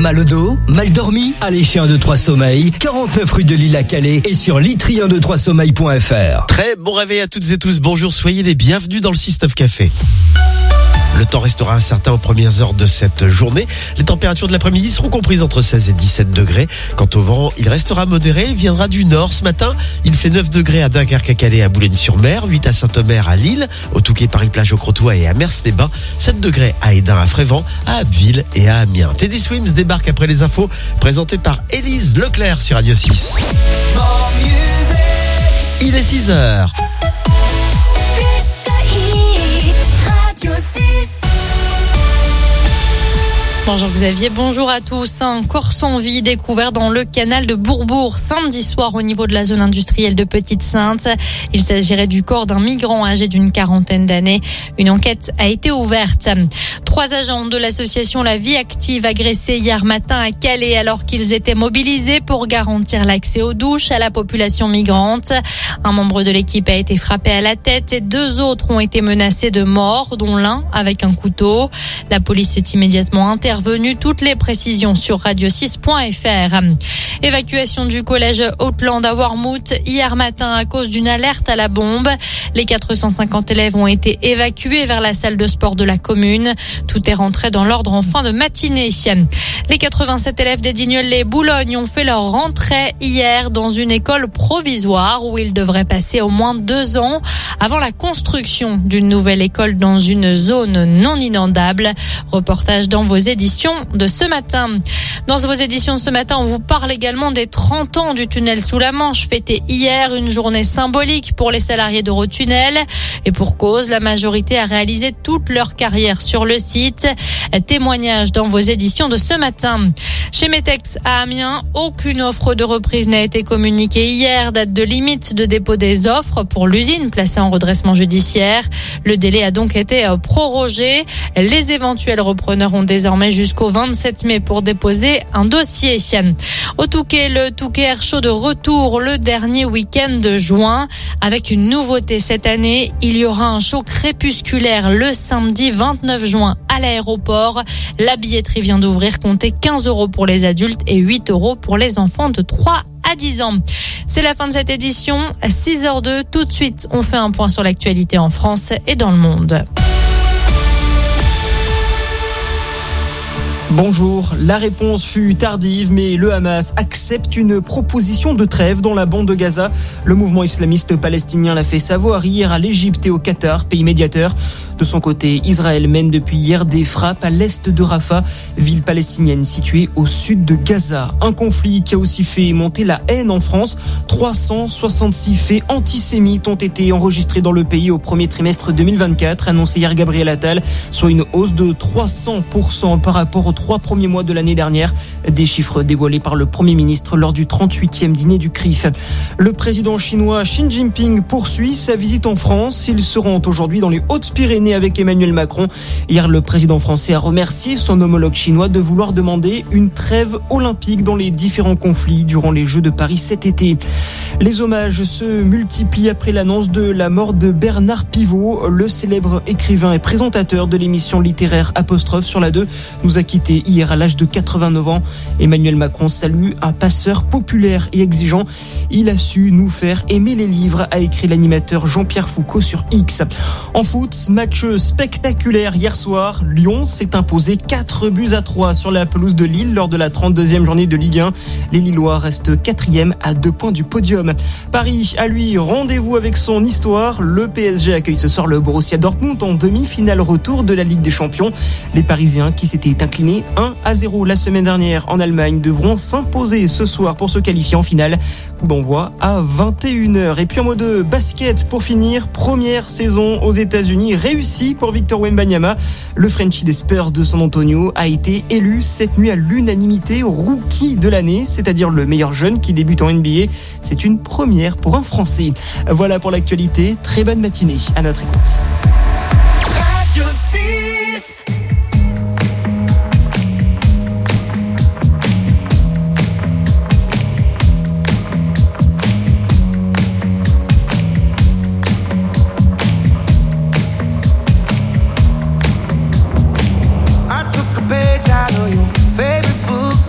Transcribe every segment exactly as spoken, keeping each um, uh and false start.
Mal au dos? Mal dormi? Allez chez un deux trois Sommeil, quarante-neuf rue de Lille à Calais et sur litry un deux trois sommeil point f r. Très bon réveil à toutes et tous. Bonjour, soyez les bienvenus dans le Système Café. Le temps restera incertain aux premières heures de cette journée. Les températures de l'après-midi seront comprises entre seize et dix-sept degrés. Quant au vent, il restera modéré. Il viendra du nord ce matin. Il fait neuf degrés à Dunkerque, à Calais, à Boulogne-sur-Mer, huit à Saint-Omer, à Lille, au Touquet, Paris-Plage, au Crotoy et à Mers-les-Bains, sept degrés à Édin, à Frévent, à Abbeville et à Amiens. Teddy Swims débarque après les infos présentées par Élise Leclerc sur Radio six. Il est six heures. Bonjour Xavier, bonjour à tous. Un corps sans vie découvert dans le canal de Bourbourg samedi soir au niveau de la zone industrielle de Petite-Sainte. Il s'agirait du corps d'un migrant âgé d'une quarantaine d'années. Une enquête a été ouverte. Trois agents de l'association La Vie Active agressés hier matin à Calais alors qu'ils étaient mobilisés pour garantir l'accès aux douches à la population migrante. Un membre de l'équipe a été frappé à la tête et deux autres ont été menacés de mort, dont l'un avec un couteau. La police est immédiatement intervenue. Intervenu. Toutes les précisions sur radio six point f r. Évacuation du collège Outland à Wormhout hier matin à cause d'une alerte à la bombe. Les quatre cent cinquante élèves ont été évacués vers la salle de sport de la commune. Tout est rentré dans l'ordre en fin de matinée. Les quatre-vingt-sept élèves des Dignoles et Boulogne ont fait leur rentrée hier dans une école provisoire où ils devraient passer au moins deux ans avant la construction d'une nouvelle école dans une zone non inondable. Reportage dans vos éditions de ce matin. Dans vos éditions de ce matin, on vous parle également des trente ans du tunnel sous la Manche, fêté hier, une journée symbolique pour les salariés d'Eurotunnel. Et pour cause, la majorité a réalisé toute leur carrière sur le site. Témoignage dans vos éditions de ce matin. Chez Metex à Amiens, aucune offre de reprise n'a été communiquée hier, date de limite de dépôt des offres pour l'usine placée en redressement judiciaire. Le délai a donc été prorogé. Les éventuels repreneurs ont désormais jusqu'au vingt-sept mai pour déposer un dossier. Au Touquet, le Touquet Air Show de retour le dernier week-end de juin. Avec une nouveauté cette année, il y aura un show crépusculaire le samedi vingt-neuf juin à l'aéroport. La billetterie vient d'ouvrir, comptez quinze euros pour les adultes et huit euros pour les enfants de trois à dix ans. C'est la fin de cette édition, six heures deux. Tout de suite, on fait un point sur l'actualité en France et dans le monde. Bonjour, la réponse fut tardive, mais le Hamas accepte une proposition de trêve dans la bande de Gaza. Le mouvement islamiste palestinien l'a fait savoir hier à l'Égypte et au Qatar, pays médiateur. De son côté, Israël mène depuis hier des frappes à l'est de Rafah, ville palestinienne située au sud de Gaza. Un conflit qui a aussi fait monter la haine en France. trois cent soixante-six faits antisémites ont été enregistrés dans le pays au premier trimestre deux mille vingt-quatre, annoncé hier Gabriel Attal, soit une hausse de trois cents pour cent par rapport aux trois premiers mois de l'année dernière. Des chiffres dévoilés par le Premier ministre lors du trente-huitième dîner du C R I F. Le président chinois Xi Jinping poursuit sa visite en France. Il se rend aujourd'hui dans les Hautes-Pyrénées avec Emmanuel Macron. Hier, le président français a remercié son homologue chinois de vouloir demander une trêve olympique dans les différents conflits durant les Jeux de Paris cet été. Les hommages se multiplient après l'annonce de la mort de Bernard Pivot. Le célèbre écrivain et présentateur de l'émission littéraire Apostrophe sur la deux nous a quittés hier à l'âge de quatre-vingt-neuf ans. Emmanuel Macron salue un passeur populaire et exigeant. Il a su nous faire aimer les livres, a écrit l'animateur Jean-Pierre Foucault sur X. En foot, match spectaculaire hier soir. Lyon s'est imposé quatre buts à trois sur la pelouse de Lille lors de la trente-deuxième journée de Ligue un. Les Lillois restent quatrième à deux points du podium. Paris a lui rendez-vous avec son histoire. Le P S G accueille ce soir le Borussia Dortmund en demi-finale retour de la Ligue des Champions. Les Parisiens qui s'étaient inclinés un à zéro la semaine dernière en Allemagne devront s'imposer ce soir pour se qualifier en finale. Coup d'envoi à vingt et une heures. Et puis en mode basket pour finir, première saison aux États-Unis réussie pour Victor Wembanyama. Le Frenchie des Spurs de San Antonio a été élu cette nuit à l'unanimité rookie de l'année, c'est-à-dire le meilleur jeune qui débute en N B A. C'est une première pour un Français. Voilà pour l'actualité. Très bonne matinée à notre écoute. Radio six. Out of your favorite book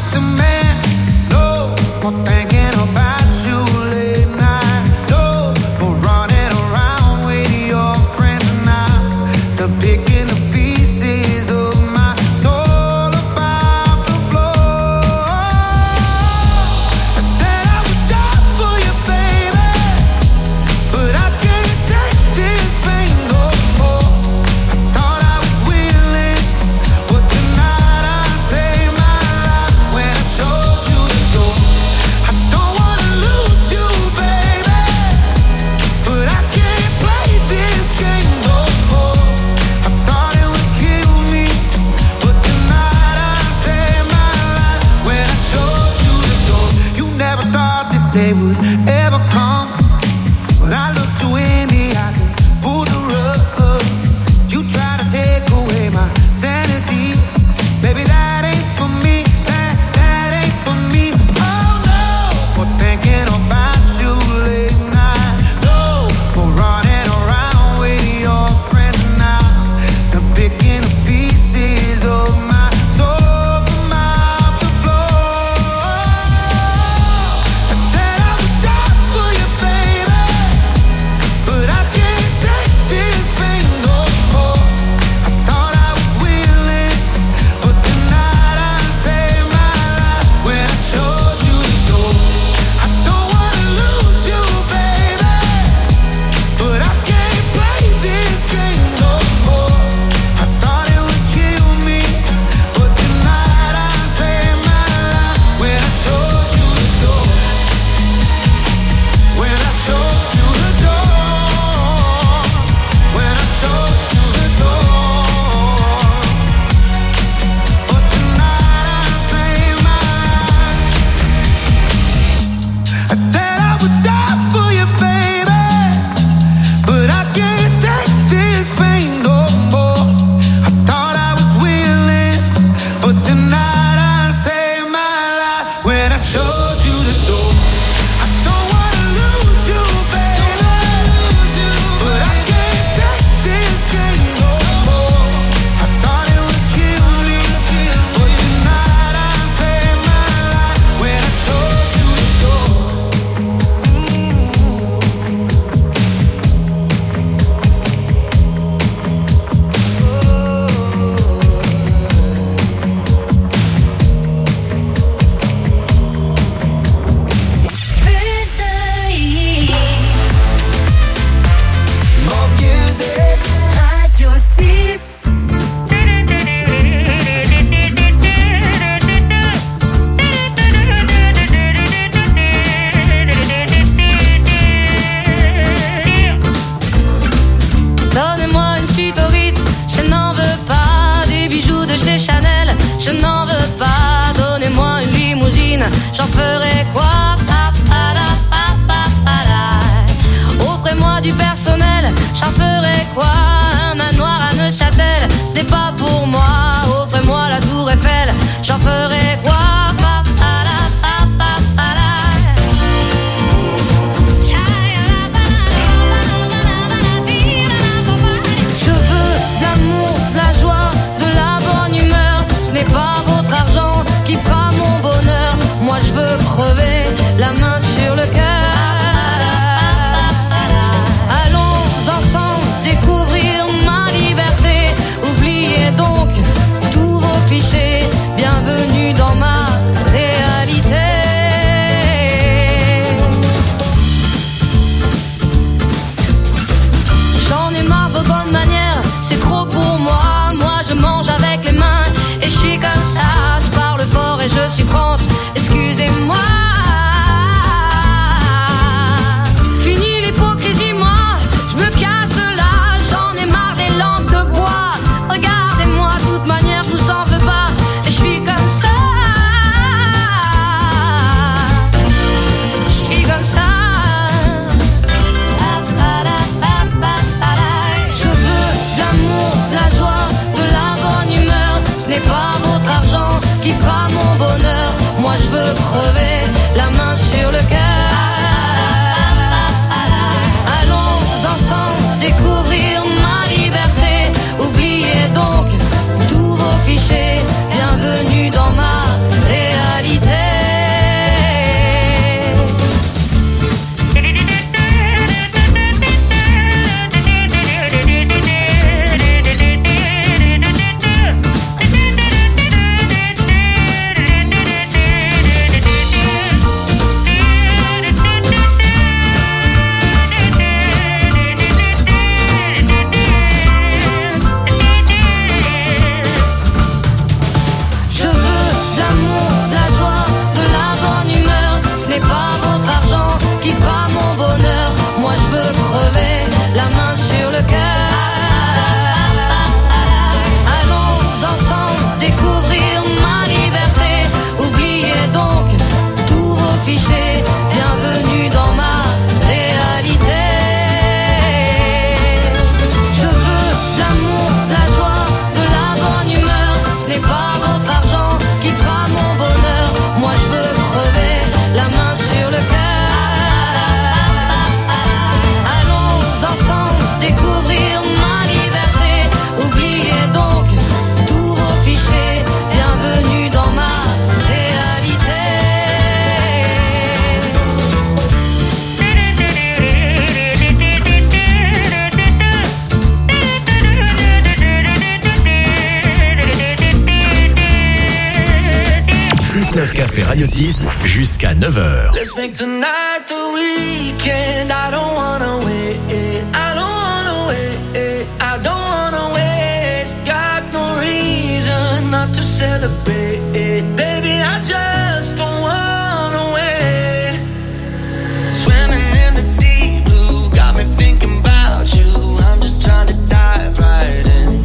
je n'en veux pas. Donnez-moi une limousine, j'en ferai quoi? Pa, pa, la, pa, pa, pa, la. Offrez-moi du personnel, j'en ferai quoi? Un manoir à Neuchâtel, ce n'est pas pour moi. Offrez-moi la tour Eiffel, j'en ferai quoi? Pa, pa, la, pa, pa, pa, la. Je veux de l'amour, de la joie, de la bonne humeur. Ce n'est pas votre argent qui fera mon bonheur. Moi je veux crever la main sur le cœur. Allons ensemble découvrir ma liberté. Oubliez donc tous vos clichés. Bienvenue dans ma réalité. J'en ai marre de vos bonnes manières, c'est trop pour moi. Moi je mange avec les mains et je suis comme ça. Je parle fort et je suis France, excusez-moi. Fini l'hypocrisie, moi je me casse de là. J'en ai marre des lampes de bois. Regardez-moi, de toute manière je vous en veux pas. Et je suis comme ça. Je suis comme ça. De la joie, de la bonne humeur. Ce n'est pas votre argent qui fera mon bonheur. Moi je veux crever la main sur le cœur. Allons ensemble découvrir ma liberté. Oubliez donc tous vos clichés. Bienvenue dans ma réalité. Ce n'est pas votre argent qui fera mon bonheur. Moi je veux crever la main sur le cœur. Allons ensemble découvrir ma liberté. Oubliez donc tous vos clichés. Bienvenue dans ma réalité. Je veux de l'amour, de la joie, de la bonne humeur. Ce n'est pas votre argent qui fera mon bonheur. Moi je veux crever la main sur le cœur. Allons ensemble découvrir ma liberté. Oubliez donc tous vos clichés. Bienvenue dans ma réalité. six neuf Café Radio six jusqu'à neuf heures. Let's make tonight the weekend. I don't wanna wait. I don't wanna wait. I don't wanna wait. Got no reason not to celebrate. Baby, I just don't wanna wait. Swimming in the deep blue got me thinking about you. I'm just trying to dive right in.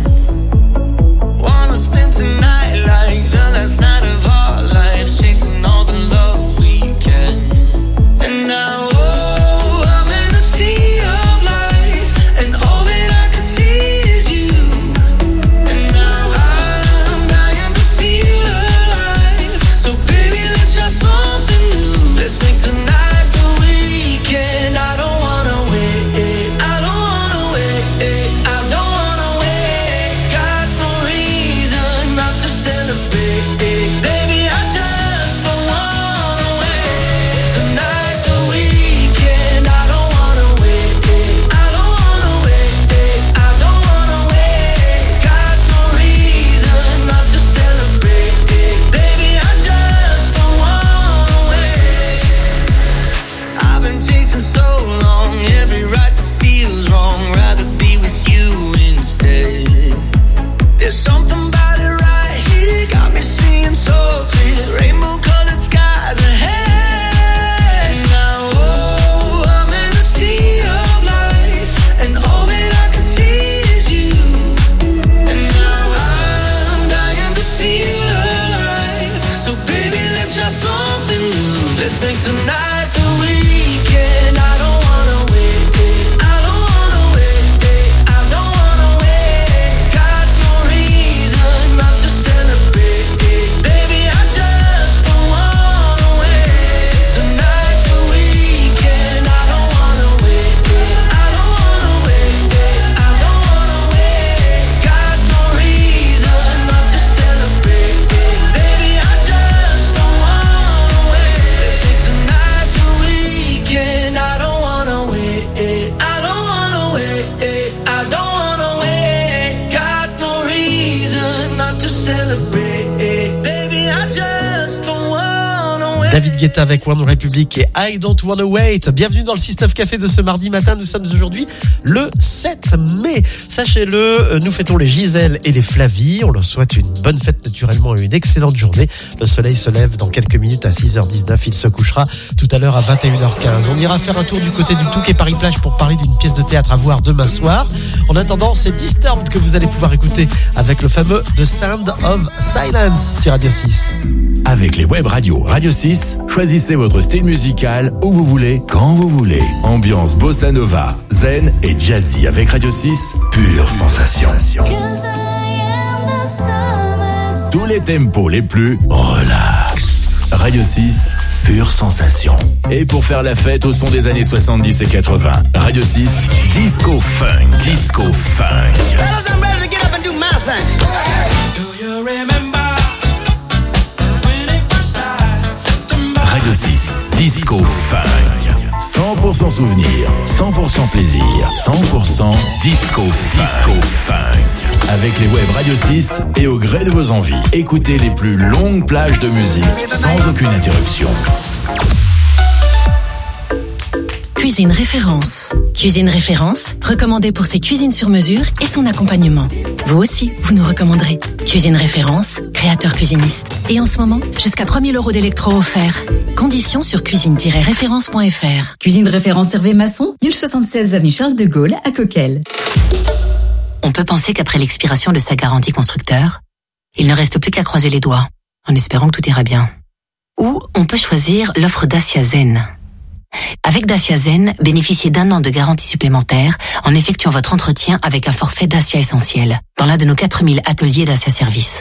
Wanna spend tonight like the last night of our lives, chasing all the love we can. And now, oh, I'm in a sea of lights, and all that I can see is you. And now I'm dying to feel alive. So baby, let's try something new. Let's make tonight the weekend. I don't wanna wait. I don't wanna wait. I don't wanna wait. Got no reason not to celebrate. Baby, I just don't wanna wait. Tonight's the weekend. I don't wanna wait. I don't wanna wait. I don't wanna wait. Got no reason not to celebrate. Baby, I just don't wanna wait. I've been chasing so long, every right that feels wrong. Rather be with you instead. There's something about it right here, got me seeing so clear. Rainbow colored skies ahead. Now, oh, I'm in a sea of lights, and all that I can see is you. And now I'm dying to feel alive. So baby, let's try something new. Let's make tonight the weekend. I don't wanna wait. I don't wanna wait. I don't wanna wait. Got no reason not to celebrate. Baby, I just don't wanna wait. Tonight's the weekend. I don't wanna wait. I don't wanna wait. I don't wanna wait. Got no reason not to celebrate. Baby, I just don't wanna wait. Let's make tonight the weekend. I don't wanna wait. I don't wanna wait. I don't wanna wait. Got no reason not to celebrate. Baby, I just don't wanna wait. David Guetta avec One Republic et I Don't Wanna Wait. Bienvenue dans le six neuf Café de ce mardi matin. Nous sommes aujourd'hui le sept mai. Sachez-le, nous fêtons les Gisèle et les Flavie. On leur souhaite une bonne fête naturellement et une excellente journée. Le soleil se lève dans quelques minutes à six heures dix-neuf. Il se couchera tout à l'heure à vingt et une heures quinze. On ira faire un tour du côté du Touquet Paris-Plage pour parler d'une pièce de théâtre à voir demain soir. En attendant, c'est Disturbed que vous allez pouvoir écouter avec le fameux The Sound of Silence sur Radio six. Avec les web radios Radio six, choisissez votre style musical où vous voulez, quand vous voulez. Ambiance bossa nova, zen et jazzy avec Radio six, pure sensation. Tous les tempos les plus relax. Radio six, pure sensation. Et pour faire la fête au son des années soixante-dix et quatre-vingts, Radio six, disco funk, disco funk. Radio six, disco funk. cent pour cent souvenir, cent pour cent plaisir, cent pour cent disco funk. Disco funk. Avec les web Radio six et au gré de vos envies, écoutez les plus longues plages de musique sans aucune interruption. Cuisine Référence. Cuisine Référence, recommandée pour ses cuisines sur mesure et son accompagnement. Vous aussi, vous nous recommanderez. Cuisine Référence, créateur cuisiniste. Et en ce moment, jusqu'à trois mille euros d'électro offerts. Conditions sur cuisine tiret référence point f r. Cuisine Référence Hervé Masson, mille soixante-seize avenue Charles de Gaulle à Coquelles. On peut penser qu'après l'expiration de sa garantie constructeur, il ne reste plus qu'à croiser les doigts, en espérant que tout ira bien. Ou on peut choisir l'offre Dacia Zen. Avec Dacia Zen, bénéficiez d'un an de garantie supplémentaire en effectuant votre entretien avec un forfait Dacia Essentiel dans l'un de nos quatre mille ateliers Dacia Service.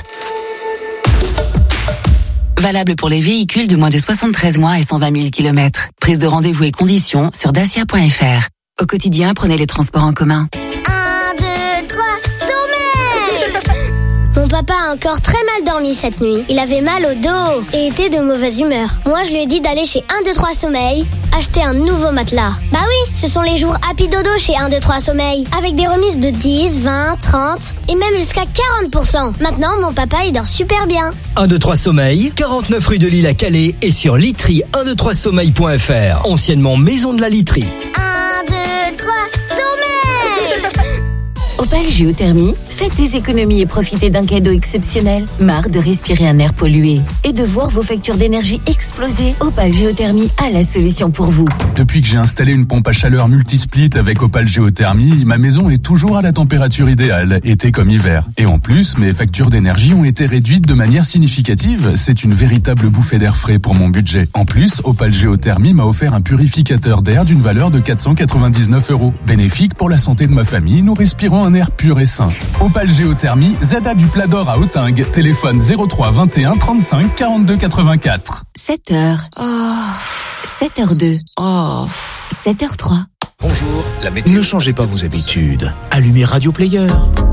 Valable pour les véhicules de moins de soixante-treize mois et cent vingt mille kilomètres. Prise de rendez-vous et conditions sur dacia point f r. Au quotidien, prenez les transports en commun. Un, deux, trois, sommeil! Mon papa a encore très mal dormi cette nuit. Il avait mal au dos et était de mauvaise humeur. Moi, je lui ai dit d'aller chez un, deux, trois sommeil, acheter un nouveau matelas. Bah oui, ce sont les jours Happy Dodo chez un, deux, trois sommeil, avec des remises de dix, vingt, trente et même jusqu'à quarante pour cent. Maintenant, mon papa, il dort super bien. un, deux, trois sommeil, quarante-neuf rue de Lille à Calais et sur literie un, deux, trois sommeil point f r, anciennement maison de la literie. un, deux, trois, sommeil! Opal Géothermie, faites des économies et profitez d'un cadeau exceptionnel. Marre de respirer un air pollué et de voir vos factures d'énergie exploser. Opal Géothermie a la solution pour vous. Depuis que j'ai installé une pompe à chaleur multisplit avec Opal Géothermie, ma maison est toujours à la température idéale, été comme hiver. Et en plus, mes factures d'énergie ont été réduites de manière significative. C'est une véritable bouffée d'air frais pour mon budget. En plus, Opal Géothermie m'a offert un purificateur d'air d'une valeur de quatre cent quatre-vingt-dix-neuf euros. Bénéfique pour la santé de ma famille, nous respirons un air pur et sain. Opal Géothermie, Zada du Plat d'Or à Authingue. Téléphone zéro trois vingt et un trente-cinq quarante-deux quatre-vingt-quatre. sept heures. Oh. sept heures deux. Oh. sept heures trois. Bonjour, la météo. Ne changez pas vos habitudes. Allumez Radio Player.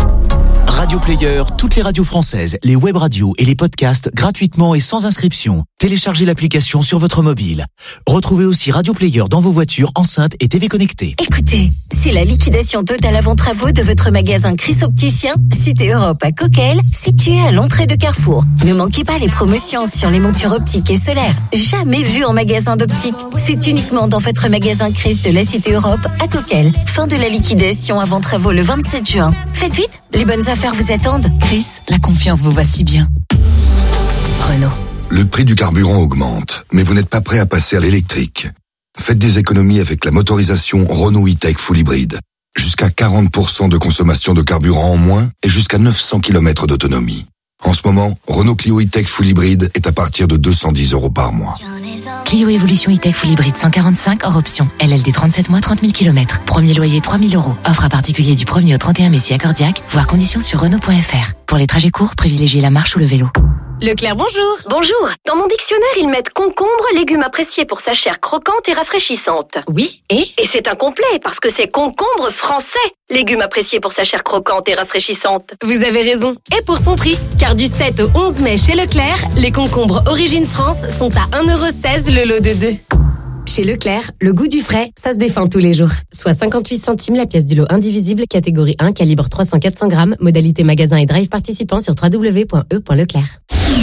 Radio Player, toutes les radios françaises, les web radios et les podcasts gratuitement et sans inscription. Téléchargez l'application sur votre mobile. Retrouvez aussi Radio Player dans vos voitures, enceintes et T V connectées. Écoutez, c'est la liquidation totale avant travaux de votre magasin Chris Opticien, Cité Europe à Coquelles, situé à l'entrée de Carrefour. Ne manquez pas les promotions sur les montures optiques et solaires. Jamais vu en magasin d'optique. C'est uniquement dans votre magasin Chris de la Cité Europe à Coquelles. Fin de la liquidation avant travaux le vingt-sept juin. Faites vite, les bonnes affaires vous attendent. Chris, la confiance vous va si bien. Renault. Le prix du carburant augmente, mais vous n'êtes pas prêt à passer à l'électrique. Faites des économies avec la motorisation Renault E-Tech Full Hybrid. Jusqu'à quarante pour cent de consommation de carburant en moins et jusqu'à neuf cents kilomètres d'autonomie. En ce moment, Renault Clio E-Tech Full Hybrid est à partir de deux cent dix euros par mois. Clio Evolution E-Tech Full Hybrid cent quarante-cinq hors option. L L D trente-sept mois, trente mille kilomètres. Premier loyer trois mille euros. Offre à particulier du premier au trente et un mai si accordiaque. Voir conditions sur Renault point f r. Pour les trajets courts, privilégiez la marche ou le vélo. Leclerc, bonjour. Bonjour. Dans mon dictionnaire, ils mettent concombre, légume apprécié pour sa chair croquante et rafraîchissante. Oui, et Et c'est incomplet, parce que c'est concombre français, légume apprécié pour sa chair croquante et rafraîchissante. vous avez raison. Et pour son prix, car du sept au onze mai chez Leclerc, les concombres Origine France sont à un euro seize le lot de deux. Chez Leclerc, le goût du frais, ça se défend tous les jours. Soit cinquante-huit centimes la pièce du lot indivisible, catégorie un, calibre trois cents à quatre cents grammes, modalité magasin et drive participant sur w w w point e point leclerc.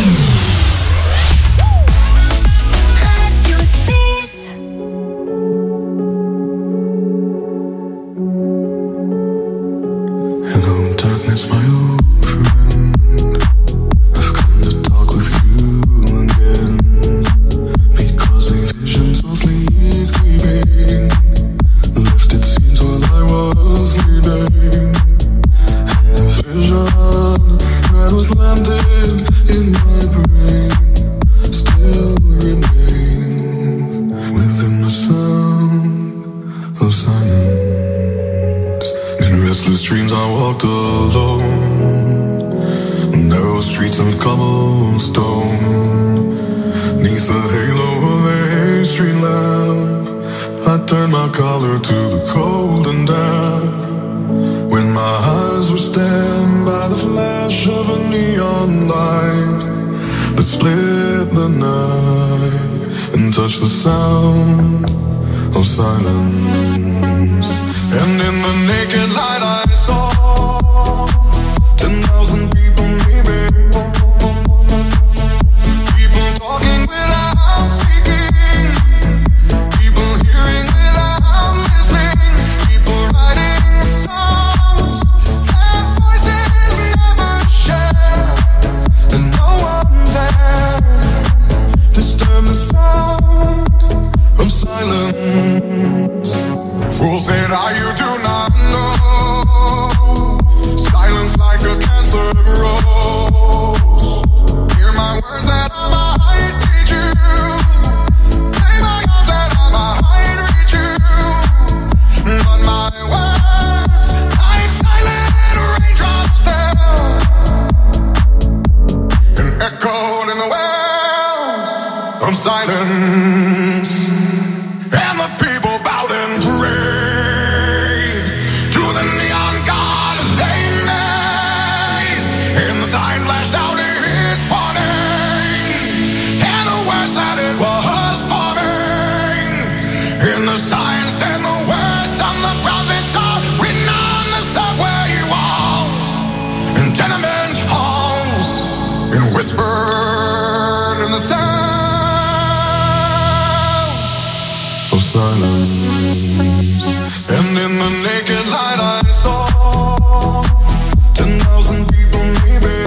Hello, darkness, my old friend. I've come to talk with you again. Because the visions of me creeping left its scenes while I was sleeping. And the vision that was planted in my brain still remains within the sound of silence. In restless dreams I walked alone, narrow streets of cobblestone, neath the halo of a street lamp. I turned my collar to the cold and damp, when my eyes were stabbed by the flash of a neon light that split the night and touched the sound of silence. And in the naked light I saw ten thousand people maybe, people talking without speaking, people hearing without silence, and the people bowed and prayed to the neon god they made. And the sign flashed out its warning, and the words that it was forming. And the sign said the words on the prophets are written on the subway walls and tenement halls, and whispered in the sound of silence. And in the naked light I saw ten thousand people, maybe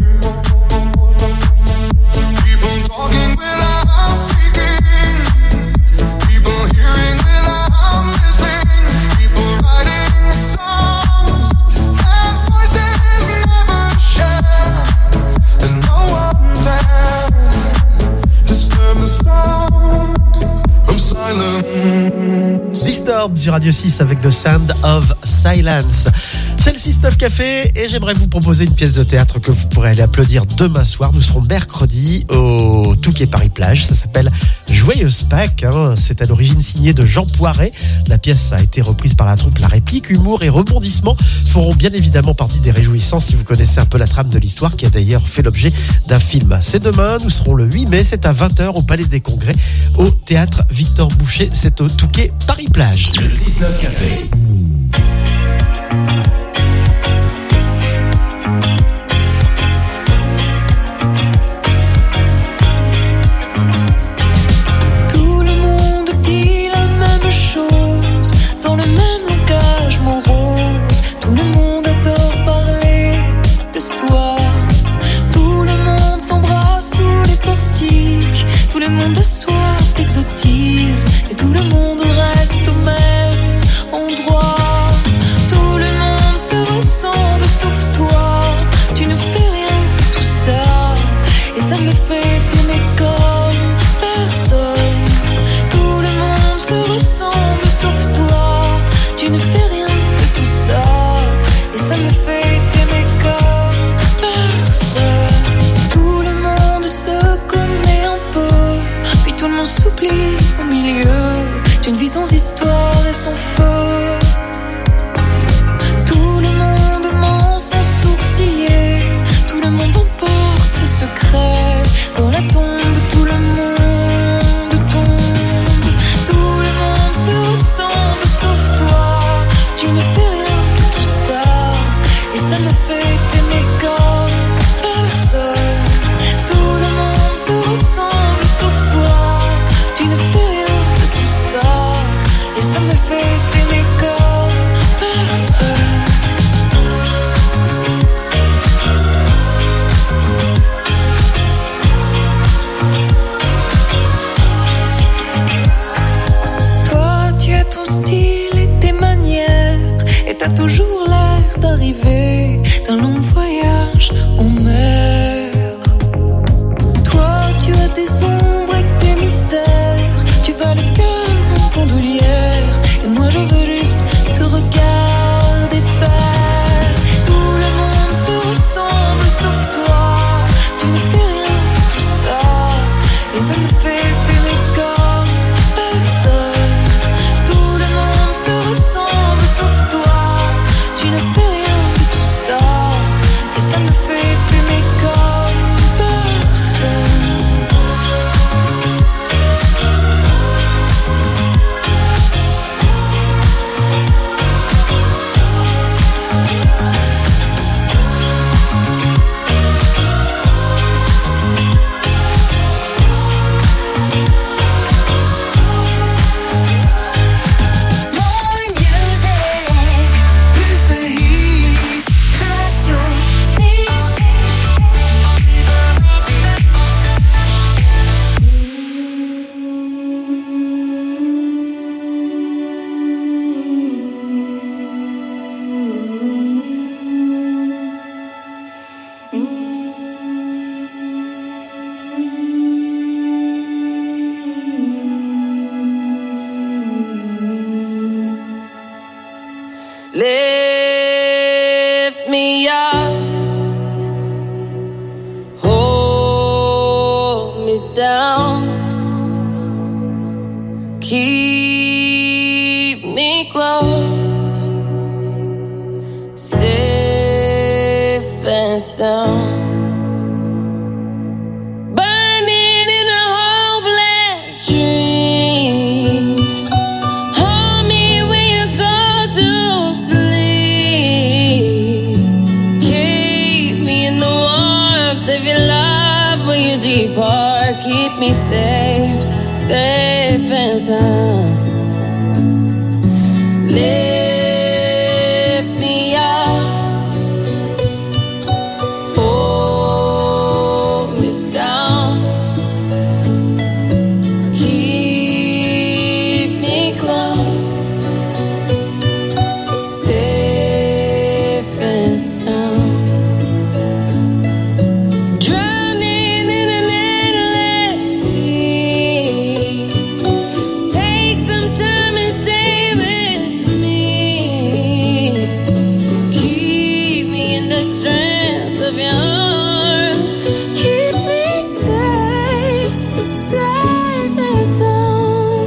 people talking without speaking, people hearing without listening, people writing songs that voices never share, and no one dared disturb the sound of silence. Disturbed sur Radio six avec The Sound of Silence. C'est le six neuf Café et j'aimerais vous proposer une pièce de théâtre que vous pourrez aller applaudir demain soir. Nous serons mercredi au Touquet Paris Plage. Ça s'appelle Joyeuse Pâques. Hein. C'est à l'origine signé de Jean Poiret. La pièce a été reprise par la troupe. La réplique, humour et rebondissement feront bien évidemment partie des réjouissances si vous connaissez un peu la trame de l'histoire qui a d'ailleurs fait l'objet d'un film. C'est demain, nous serons le huit mai, c'est à vingt heures au Palais des Congrès au Théâtre Victor Boucher. C'est au Touquet Paris Plage. Le six neuf Café. Tout le monde dit la même chose, dans le même langage morose. Tout le monde adore parler de soi. Tout le monde s'embrasse sous les portiques. Tout le monde a soif d'exotisme. Et tout le monde reste au même endroit. Tout le monde se ressemble sauf toi. Tu ne fais rien de tout ça. Et ça me fait t'aimer comme personne. Tout le monde se ressemble sauf toi. Tu ne fais rien de tout ça. Et ça me fait t'aimer comme personne. Tout le monde se connaît un peu, puis tout le monde s'oublie au milieu d'une vie sans histoire et sans feu. Tout le monde ment sans sourciller. Tout le monde emporte ses secrets. Dans la tombe, tout le monde tombe. Tout le monde se ressemble sauf toi. Tu ne fais rien de tout ça. Et ça me fait t'aimer comme personne. Tout le monde se ressemble sauf toi. Tu ne fais rien de tout ça. Et ça me fait t'aimer comme personne. Toi, tu as ton style et tes manières, et t'as toujours l'air d'arriver d'un long voyage en mer. Toi, tu as des ombres et tes mystères. Tu vas le cœur en bandoulière. Et moi je veux juste te regarder faire. Tout le monde se ressemble sauf toi. Tu ne fais rien de tout ça. Et ça me fait t'aimer comme personne. Tout le monde se ressemble sauf toi. Tu ne fais rien de tout ça. Et ça me fait t'aimer comme personne. Plus de hits, Radio six. Lift me up, hold me down. Keep me close, safe and sound. Burning in a hopeless dream. Hold me when you go to sleep. Keep me in the warmth of your love when you depart. Keep me safe, safe and sound. Lift me up, hold me down, keep me close, safe and sound. Drowning in an endless sea. Take some time and stay with me. Keep me in the strength of your arms. Keep me safe, safe and sound.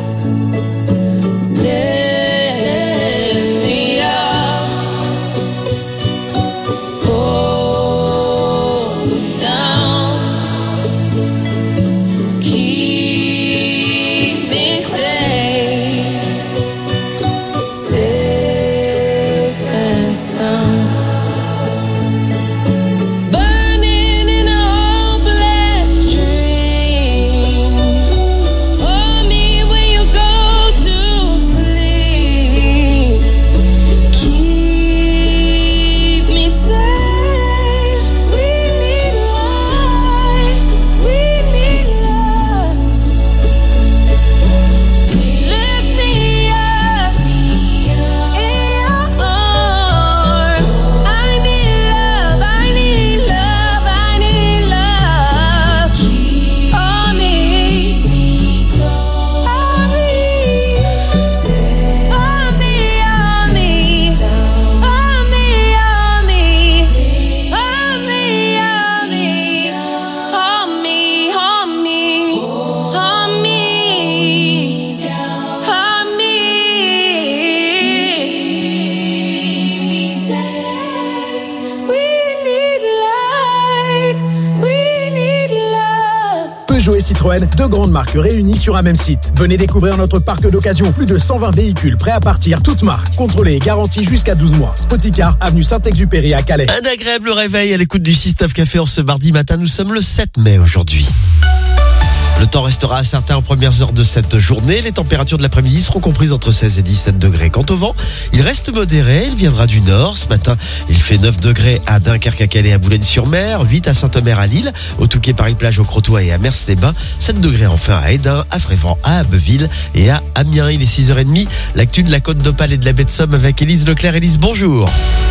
Lift me up, hold me down, keep me safe, safe and sound. Burning in a hopeless dream. Hold me when you go to sleep. Keep me safe. We need light. We need love. Lift me up in your arms. I need love. I need love. I need love. Hold me. Hold me. Hold me. Hold me. Hold me. Hold me. Hold me. Hold me. Hold me. Hold me. Hold me. Hold me. We need light. We need love. Peugeot et Citroën, deux grandes marques réunies sur un même site. Venez découvrir notre parc d'occasion. Plus de cent vingt véhicules prêts à partir, toutes marques, contrôlés et garantis jusqu'à douze mois. Spoticar, avenue Saint-Exupéry à Calais. Un agréable réveil à l'écoute du six neuf Café en ce mardi matin. Nous sommes le sept mai aujourd'hui. Le temps restera incertain aux premières heures de cette journée. Les températures de l'après-midi seront comprises entre seize et dix-sept degrés. Quant au vent, il reste modéré. Il viendra du nord. Ce matin, il fait neuf degrés à Dunkerque, à Calais, à Boulogne-sur-Mer, huit à Saint-Omer, à Lille, au Touquet, Paris-Plage, au Crotoy et à Mers-les-Bains, sept degrés enfin à Hesdin, à Frévent, à Abbeville et à Amiens. Il est six heures trente. L'actu de la Côte d'Opale et de la baie de Somme avec Élise Leclerc. Élise, bonjour.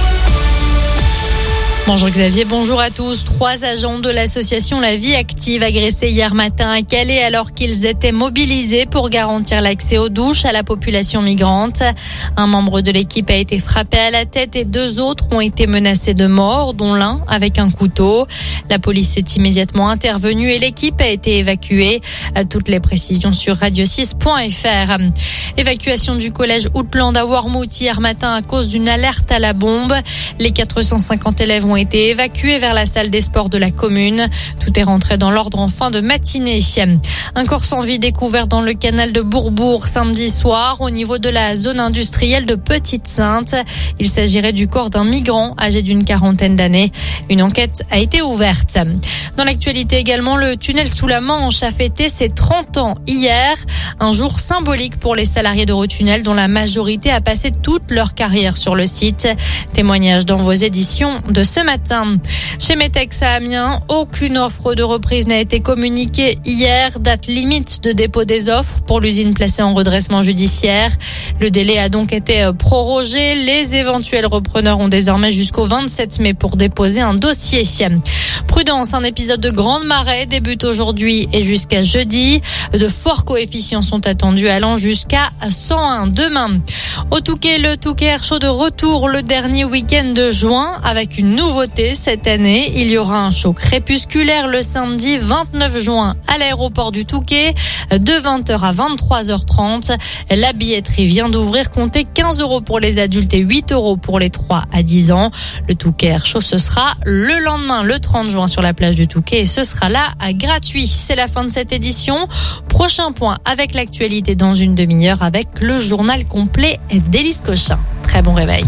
Bonjour Xavier, bonjour à tous. Trois agents de l'association La Vie Active agressés hier matin à Calais alors qu'ils étaient mobilisés pour garantir l'accès aux douches à la population migrante. Un membre de l'équipe a été frappé à la tête et deux autres ont été menacés de mort, dont l'un avec un couteau. La police est immédiatement intervenue et l'équipe a été évacuée. Toutes les précisions sur radio six point f r. Évacuation du collège Outland à Wormhout hier matin à cause d'une alerte à la bombe. Les quatre cent cinquante élèves ont été évacués vers la salle des sports de la commune. Tout est rentré dans l'ordre en fin de matinée. Un corps sans vie découvert dans le canal de Bourbourg samedi soir au niveau de la zone industrielle de Petite-Sainte. Il s'agirait du corps d'un migrant âgé d'une quarantaine d'années. Une enquête a été ouverte. Dans l'actualité également, le tunnel sous la Manche a fêté ses trente ans hier. Un jour symbolique pour les salariés d'Eurotunnel dont la majorité a passé toute leur carrière sur le site. Témoignage dans vos éditions de ce matin. Chez Metex à Amiens, aucune offre de reprise n'a été communiquée hier, date limite de dépôt des offres pour l'usine placée en redressement judiciaire. Le délai a donc été prorogé. Les éventuels repreneurs ont désormais jusqu'au vingt-sept mai pour déposer un dossier. Prudence, un épisode de grande marée débute aujourd'hui et jusqu'à jeudi. De forts coefficients sont attendus allant jusqu'à cent un demain. Au Touquet, le Touquet Air Show de retour le dernier week-end de juin avec une nouvelle nouveautés cette année. Il y aura un show crépusculaire le samedi vingt-neuf juin à l'aéroport du Touquet de vingt heures à vingt-trois heures trente. La billetterie vient d'ouvrir. Comptez quinze euros pour les adultes et huit euros pour les trois à dix ans. Le Touquet Air Show, ce sera le lendemain, le trente juin sur la plage du Touquet et ce sera là à gratuit. C'est la fin de cette édition. Prochain point avec l'actualité dans une demi-heure avec le journal complet d'Élise Cochin. Très bon réveil.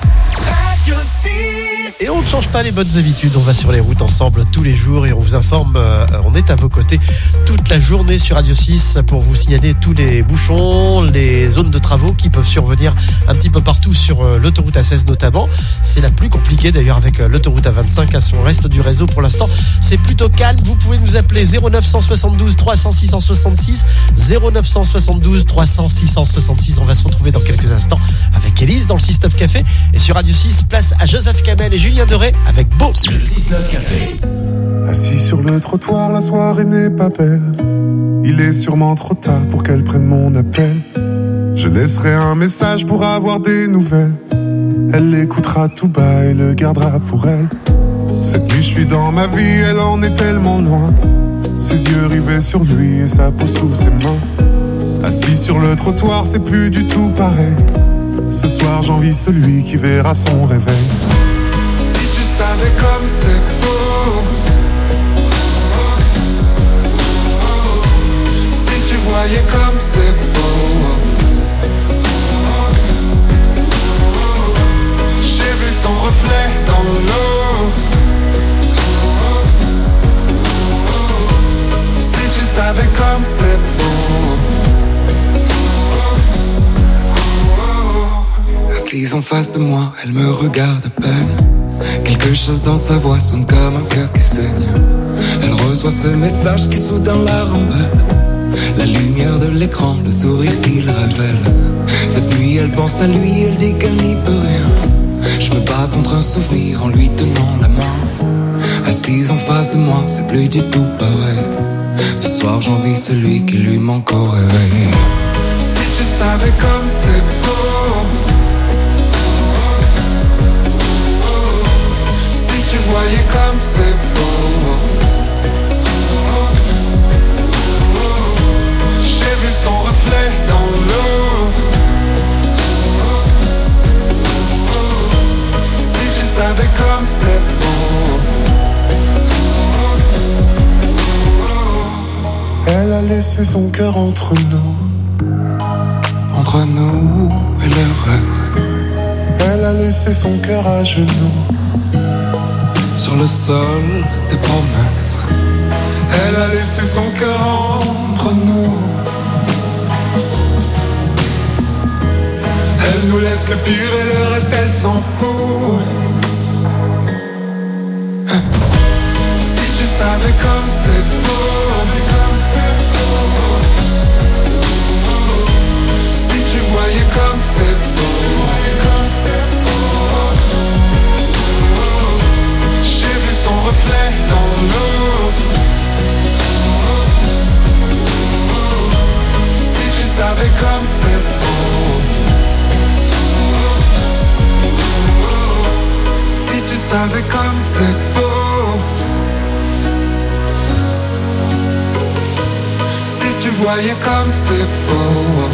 Et on ne change pas les bonnes habitudes, on va sur les routes ensemble tous les jours et on vous informe, euh, on est à vos côtés toute la journée sur Radio six pour vous signaler tous les bouchons, les zones de travaux qui peuvent survenir un petit peu partout sur euh, l'autoroute A seize notamment. C'est la plus compliquée d'ailleurs avec euh, l'autoroute A vingt-cinq à son reste du réseau pour l'instant. C'est plutôt calme, vous pouvez nous appeler zéro neuf cent soixante-douze trois cents six cent soixante-six, zéro neuf cent soixante-douze trois cents six cent soixante-six. On va se retrouver dans quelques instants avec Élise dans le six neuf Café et sur Radio six, place à Joseph Kamel et Julien Doré avec Beau. Le six neuf Café. Assis sur le trottoir, la soirée n'est pas belle. Il est sûrement trop tard pour qu'elle prenne mon appel. Je laisserai un message pour avoir des nouvelles. Elle l'écoutera tout bas et le gardera pour elle. Cette nuit je suis dans ma vie, elle en est tellement loin. Ses yeux rivés sur lui et sa peau sous ses mains. Assis sur le trottoir, c'est plus du tout pareil. Ce soir j'envie celui qui verra son réveil. Si tu savais comme c'est beau, si tu voyais comme c'est beau, j'ai vu son reflet dans l'eau. Si tu savais comme c'est beau. Assise en face de moi, elle me regarde à peine. Quelque chose dans sa voix sonne comme un cœur qui saigne. Elle reçoit ce message qui soudain la rembelle. La lumière de l'écran, le sourire qu'il révèle. Cette nuit elle pense à lui, elle dit qu'elle n'y peut rien. Je me bats contre un souvenir en lui tenant la main. Assise en face de moi, c'est plus du tout pareil. Ce soir j'envie celui qui lui manque au réveil. Si tu savais comme c'est beau, tu voyais comme c'est beau, j'ai vu son reflet dans l'eau. Si tu savais comme c'est beau. Elle a laissé son cœur entre nous, entre nous et le reste. Elle a laissé son cœur à genoux sur le sol des promesses. Elle a laissé son cœur entre nous. Elle nous laisse le pire et le reste elle s'en fout. Si tu savais comme c'est beau, si tu voyais comme c'est beau, son reflet dans l'eau. Si tu savais comme c'est beau, si tu savais comme c'est beau, si tu voyais comme c'est beau.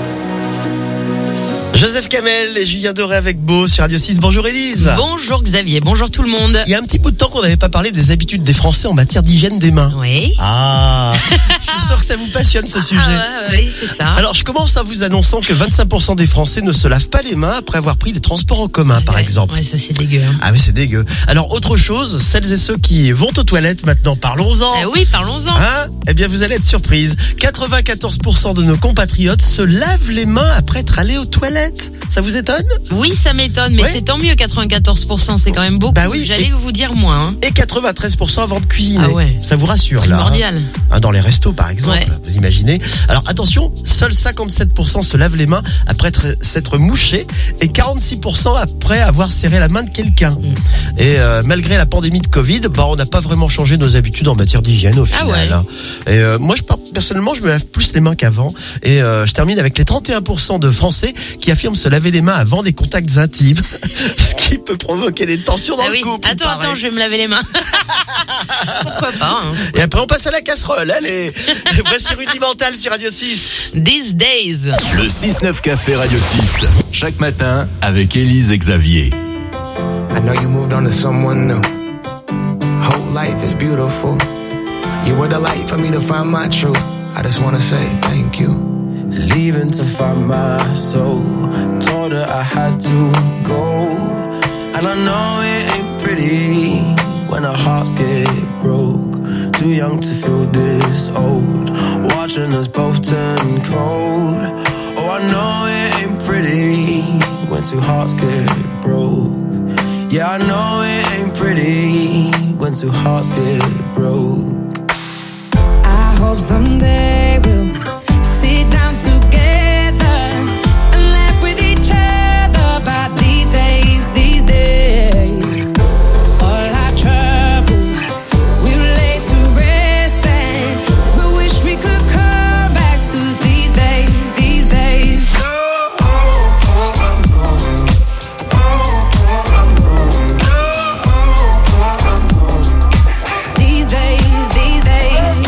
Joseph Kamel et Julien Doré avec Beau sur Radio six. Bonjour Élise. Bonjour Xavier, bonjour tout le monde. Il y a un petit bout de temps qu'on n'avait pas parlé des habitudes des Français en matière d'hygiène des mains. Oui. Ah, je suis sûr que ça vous passionne ce sujet. Ah ouais, oui, c'est ça. Alors je commence en vous annonçant que vingt-cinq pour cent des Français ne se lavent pas les mains après avoir pris les transports en commun, par ouais, exemple. Ouais, ça c'est dégueu. Hein. Ah oui, c'est dégueu. Alors autre chose, celles et ceux qui vont aux toilettes maintenant, parlons-en. Eh oui, parlons-en. Hein? Eh bien vous allez être surprise. quatre-vingt-quatorze pour cent de nos compatriotes se lavent les mains après être allés aux toilettes. Ça vous étonne? Oui, ça m'étonne, mais ouais. C'est tant mieux, quatre-vingt-quatorze pour cent, c'est quand même beaucoup. Bah oui, j'allais et, vous dire moins. Hein. Et quatre-vingt-treize pour cent avant de cuisiner. Ah ouais. Ça vous rassure, primordial. Là. Hein. Dans les restos, par exemple, ouais. Vous imaginez. Alors attention, seuls cinquante-sept pour cent se lavent les mains après être, s'être mouchés et quarante-six pour cent après avoir serré la main de quelqu'un. Mmh. Et euh, malgré la pandémie de Covid, bah, on n'a pas vraiment changé nos habitudes en matière d'hygiène au final. Ah ouais. Hein. Et euh, moi, je, personnellement, je me lave plus les mains qu'avant. Et euh, je termine avec les trente et un pour cent de Français qui affirment se laver les mains avant des contacts intimes. Ce qui peut provoquer des tensions dans ah le oui. couple. Attends, attends, je vais me laver les mains. Pourquoi pas, hein. Et après, on passe à la casserole. Allez, voici Rudimental sur Radio six. These days. Le six neuf Café Radio six. Chaque matin avec Élise et Xavier. I know you moved on to someone new. Whole life is beautiful. You were the light for me to find my truth. I just wanna say thank you. Leaving to find my soul. Told her I had to go. And I know it ain't pretty when our hearts get broke. Too young to feel this old. Watching us both turn cold. Oh, I know it ain't pretty when two hearts get broke. Yeah, I know it ain't pretty when two hearts get broke. I hope someday we'll sit down together and laugh with each other about these days, these days. All our troubles we'll lay to rest and we wish we could come back to these days, these days. These days, these days.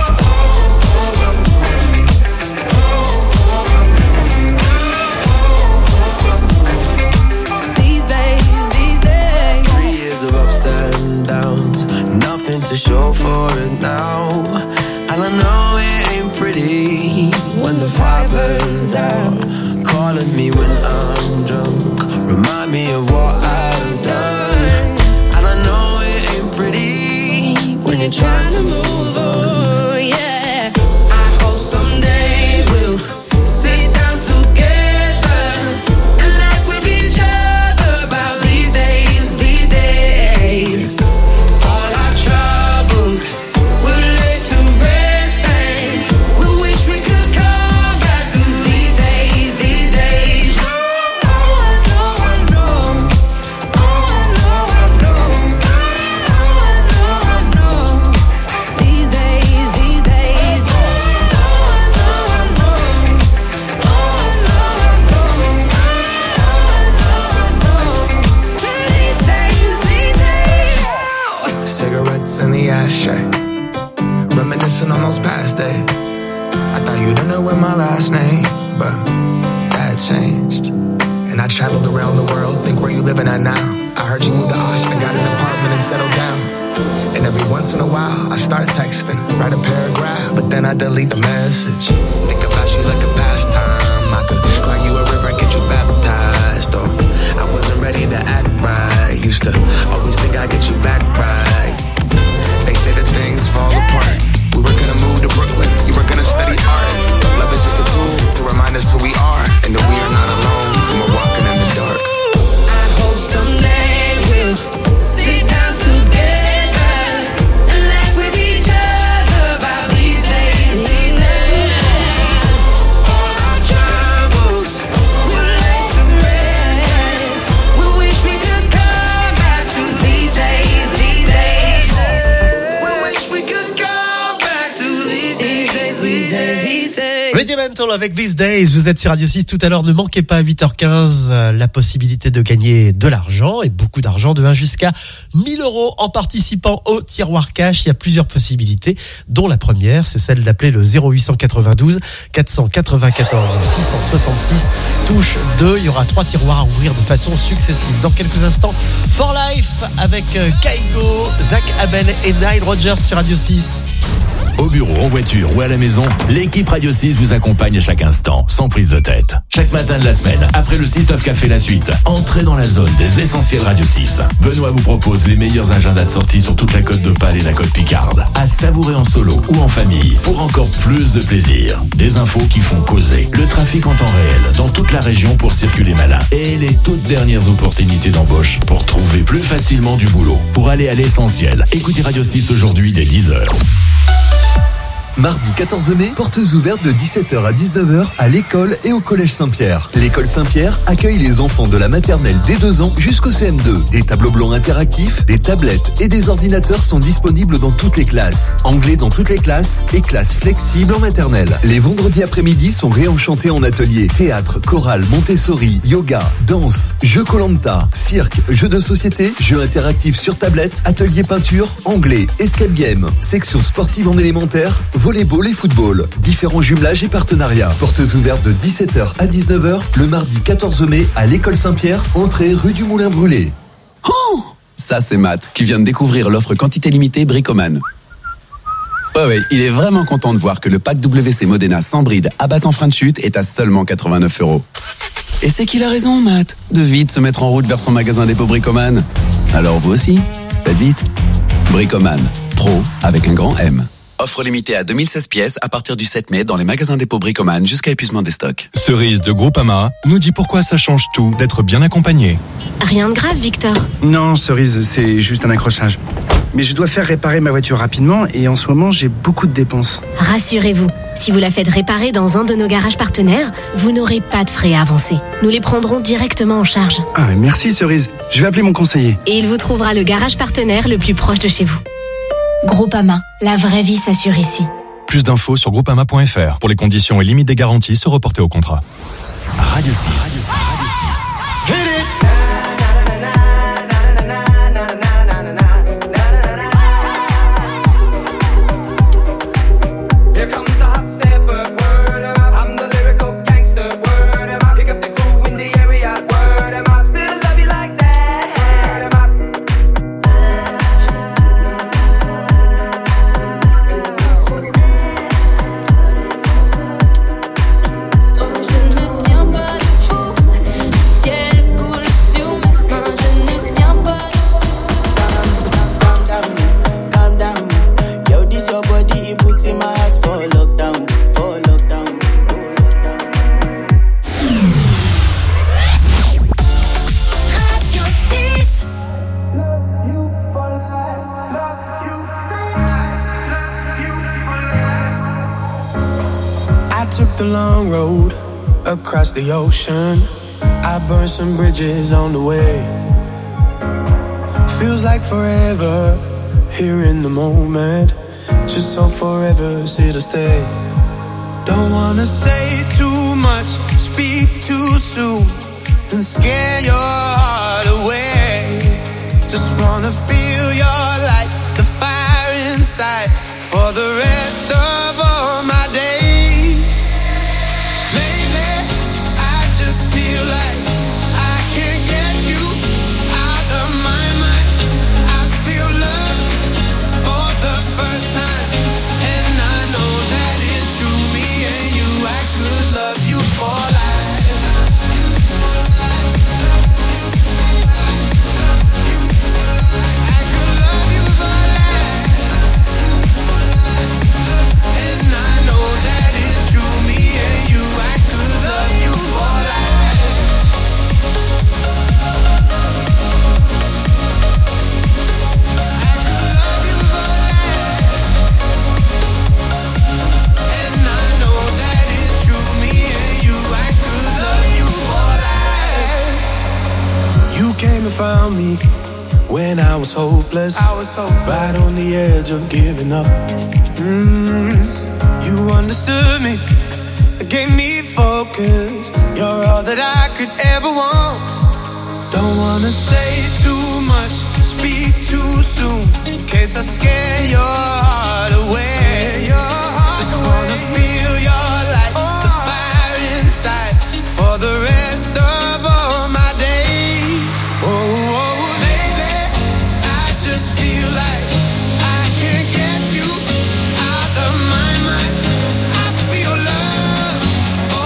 These days, these days. Three years of ups and downs, nothing to show for it now. And I know it ain't pretty when the fire burns out. Calling me when I'm drunk, remind me of what I've done. And I know it ain't pretty when you're trying to move on, yeah. I hope someday we'll sit down together and laugh with each other about these days, these days. All our troubles we'll lay to rest and we wish we could come back to these days, these days. Oh, I know, I know. Oh, I know, I know. Oh, I know, I know. These days, these days. Oh, I know, I know. Oh, I know, I know. Oh, I know, I know. These days, these days. Cigarettes in the ashtray, reminiscing on those past days. I thought you didn't know my last name, but that changed. And I traveled around the world, think where you living at now. I heard you moved to Austin, got an apartment and settled down. And every once in a while, I start texting, write a paragraph, but then I delete the message. Think about you like a pastime. I could cry you a river, get you baptized. Or I wasn't ready to act right. Used to always think I'd get you back right. They say that things fall apart. We were gonna move to Brooklyn, you were gonna study art. Love is just a tool to remind us who we are, and that we are not alone when we're walking in the dark. I hope someday we'll sit down together and laugh with each other about these days, these days. All our troubles we'll lay to rest. We wish we could come back to these days, these days. We wish we could come back to these days, these days, these days. Rudimental avec These Days, vous êtes sur Radio six tout à l'heure, ne manquez pas à huit heures quinze euh, la possibilité de gagner de l'argent, et beaucoup d'argent, de un jusqu'à mille euros en participant au tiroir cash. Il y a plusieurs possibilités, dont la première, c'est celle d'appeler le zéro huit cent quatre-vingt-douze quatre cent quatre-vingt-quatorze six cent soixante-six, touche deux. Il y aura trois tiroirs à ouvrir de façon successive. Dans quelques instants, For Life avec euh, Kaigo, Zach Abel et Nile Rodgers sur Radio six. Au bureau, en voiture ou à la maison, l'équipe Radio six vous accompagne à chaque instant, sans prise de tête. Chaque matin de la semaine, après le six neuf Café la suite, entrez dans la zone des essentiels Radio six. Benoît vous propose les meilleurs agendas de sortie sur toute la côte d'Opale et la côte Picarde. À savourer en solo ou en famille, pour encore plus de plaisir. Des infos qui font causer, le trafic en temps réel dans toute la région pour circuler malin. Et les toutes dernières opportunités d'embauche pour trouver plus facilement du boulot. Pour aller à l'essentiel, écoutez Radio six aujourd'hui dès dix heures. Mardi quatorze mai, portes ouvertes de dix-sept heures à dix-neuf heures à l'école et au collège Saint-Pierre. L'école Saint-Pierre accueille les enfants de la maternelle dès deux ans jusqu'au C M deux. Des tableaux blancs interactifs, des tablettes et des ordinateurs sont disponibles dans toutes les classes. Anglais dans toutes les classes et classes flexibles en maternelle. Les vendredis après-midi sont réenchantés en ateliers. Théâtre, chorale, Montessori, yoga, danse, jeux Koh-Lanta, cirque, jeux de société, jeux interactifs sur tablette, atelier peinture, anglais, escape game, section sportive en élémentaire, volleyball et football. Différents jumelages et partenariats. Portes ouvertes de dix-sept heures à dix-neuf heures le mardi quatorze mai à l'école Saint-Pierre, entrée rue du Moulin Brûlé. Oh, ça c'est Matt qui vient de découvrir l'offre quantité limitée Bricoman. Ouais, ouais, il est vraiment content de voir que le pack W C Modena sans bride à battant frein de chute est à seulement quatre-vingt-neuf euros. Et c'est qu'il a raison, Matt, de vite se mettre en route vers son magasin dépôt Bricoman. Alors vous aussi, faites vite. Bricoman, pro avec un grand M. Offre limitée à deux mille seize pièces à partir du sept mai dans les magasins dépôt Bricoman jusqu'à épuisement des stocks. Cerise de Groupama nous dit pourquoi ça change tout d'être bien accompagné. Rien de grave, Victor. Non, Cerise, c'est juste un accrochage. Mais je dois faire réparer ma voiture rapidement et en ce moment, j'ai beaucoup de dépenses. Rassurez-vous, si vous la faites réparer dans un de nos garages partenaires, vous n'aurez pas de frais à avancer. Nous les prendrons directement en charge. Ah, merci Cerise. Je vais appeler mon conseiller. Et il vous trouvera le garage partenaire le plus proche de chez vous. Groupama, la vraie vie s'assure ici. Plus d'infos sur groupama point f r. Pour les conditions et limites des garanties, se reporter au contrat. Radio six. Radio six. Radio six. Hit it. Across the ocean, I burned some bridges on the way. Feels like forever, here in the moment. Just so forever's here to stay. Don't wanna say too much, speak too soon, and scare your heart away. Just wanna feel your light, the fire inside, for the rest of all my days. Found me when I was hopeless, I was hopeless. Right on the edge of giving up. Mm, you understood me, gave me focus. You're all that I could ever want. Don't wanna say too much, speak too soon, in case I scare your heart away. Your heart Just away. Wanna feel your light, oh. The fire inside, for the rest of all my days. Oh, oh, baby, I just feel like I can't get you out of my mind. I feel love for